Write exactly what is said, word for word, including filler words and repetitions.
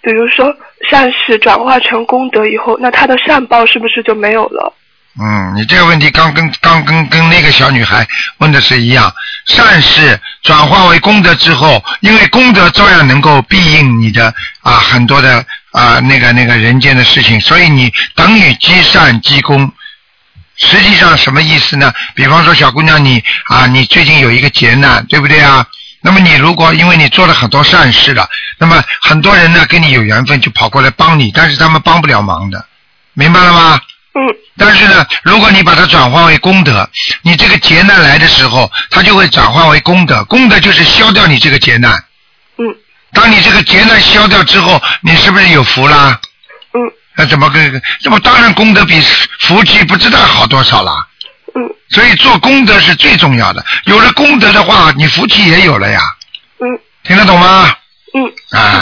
比如说善事转化成功德以后，那他的善报是不是就没有了？ 嗯，你这个问题刚跟刚跟跟那个小女孩问的是一样，善事转化为功德之后，因为功德照样能够庇应你的啊很多的啊那个那个人间的事情，所以你等于积善积功。实际上什么意思呢？比方说小姑娘你啊你最近有一个劫难，对不对啊？那么你如果因为你做了很多善事了，那么很多人呢跟你有缘分就跑过来帮你，但是他们帮不了忙的，明白了吗？ 嗯。 但是呢，如果你把它转化为功德，你这个劫难来的时候，它就会转化为功德，功德就是消掉你这个劫难。 嗯。 当你这个劫难消掉之后，你是不是有福啦？ 嗯。 那怎么个？那么当然功德比福气不知道好多少啦。 嗯。 所以做功德是最重要的，有了功德的话，你福气也有了呀。 嗯。 听得懂吗？ 嗯。 啊。